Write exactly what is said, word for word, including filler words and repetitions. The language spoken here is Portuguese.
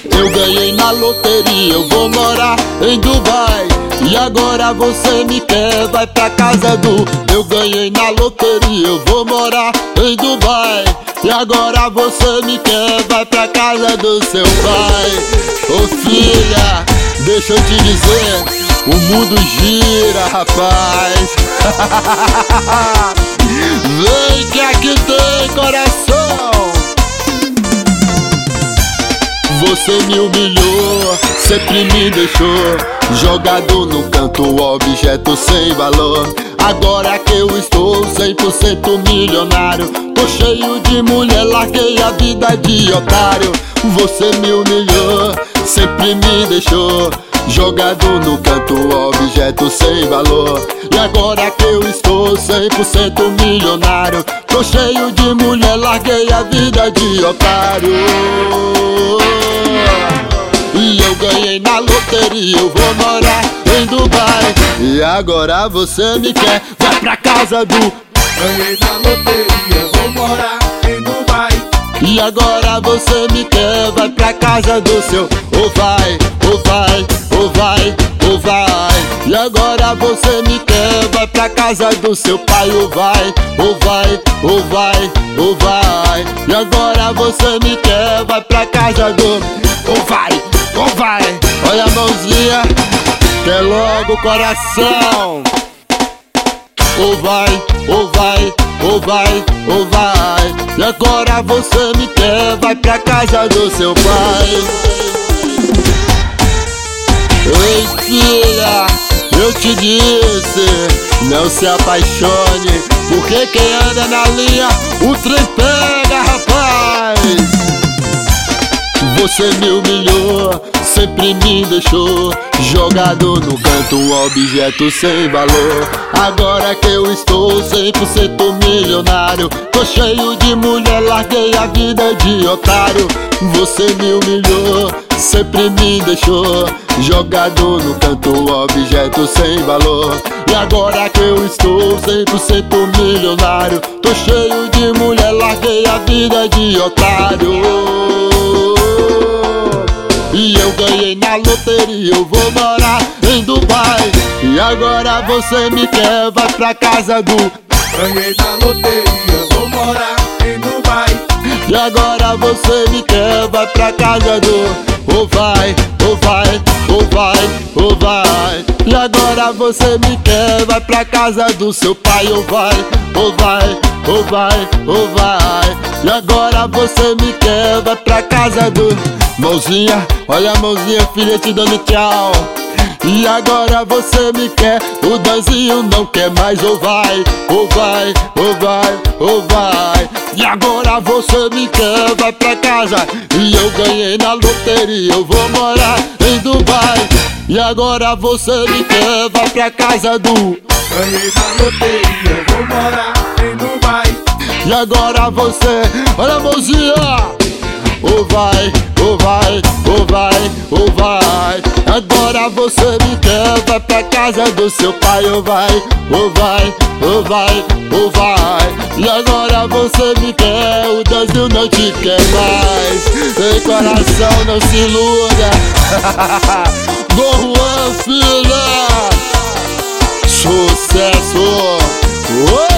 Eu ganhei na loteria, eu vou morar em Dubai. E agora você me quer, vai pra casa do... Eu ganhei na loteria, eu vou morar em Dubai. E agora você me quer, vai pra casa do seu pai. Ô filha, deixa eu te dizer, o mundo gira, rapaz. Vem que aqui tem coração. Você me humilhou, sempre me deixou jogado no canto, objeto sem valor. Agora que eu estou cem por cento milionário, tô cheio de mulher, larguei a vida de otário. Você me humilhou, sempre me deixou jogado no canto, objeto sem valor. E agora que eu estou cem por cento milionário, tô cheio de mulher, larguei a vida de otário. E eu ganhei na loteria, eu vou morar em Dubai. E agora você me quer, vai pra casa do... Ganhei na loteria, eu vou morar em Dubai. E agora você me quer, vai pra casa do seu... Ou vai, ou vai, ou vai, ou vai. E agora você me quer, vai pra casa do seu pai. Ou vai, ou vai, ou vai, ou vai. E agora você me quer, vai pra casa do... Ou vai, ou vai. Olha a mãozinha, quer logo o coração. Ou vai, ou vai, ou vai, ou vai. E agora você me quer, vai pra casa do seu pai. Ei filha, eu te disse, não se apaixone, porque quem anda na linha, o trem pega, rapaz. Você me humilhou, sempre me deixou jogado no canto, um objeto sem valor. Agora que eu estou cem por cento milionário, tô cheio de mulher, larguei a vida de otário. Você me humilhou, sempre me deixou jogado no canto, um objeto sem valor. E agora que eu estou cem por cento milionário, tô cheio de mulher, larguei a vida de otário. E eu ganhei na loteria, eu vou morar em Dubai. E agora você me quer, vai pra casa do... Ganhei na loteria, eu vou morar em Dubai. E agora você me quer, vai pra casa do... Ou vai, ou vai, ou vai, ou vai. E agora você me quer, vai pra casa do seu pai. Ou vai, ou vai, ou vai, ou vai. E agora você me quer, vai pra casa do... Mãozinha, olha a mãozinha, filha, te dando tchau. E agora você me quer, o Danzinho não quer mais. Ou vai, ou vai, ou vai, ou vai. E agora você me quer, vai pra casa. E eu ganhei na loteria, eu vou morar em Dubai. E agora você me quer, vai pra casa do... Ganhei na loteria, eu vou morar em Dubai. E agora você, olha a mãozinha. Ou vai, ou vai, ou vai, ou vai. Agora você me quer, vai pra casa do seu pai. Ou vai, ou vai, ou vai, ou vai. E agora você me quer, o Danzinho não te quer mais. Tem coração, não se iluda. Juan, filha, sucesso. Oh!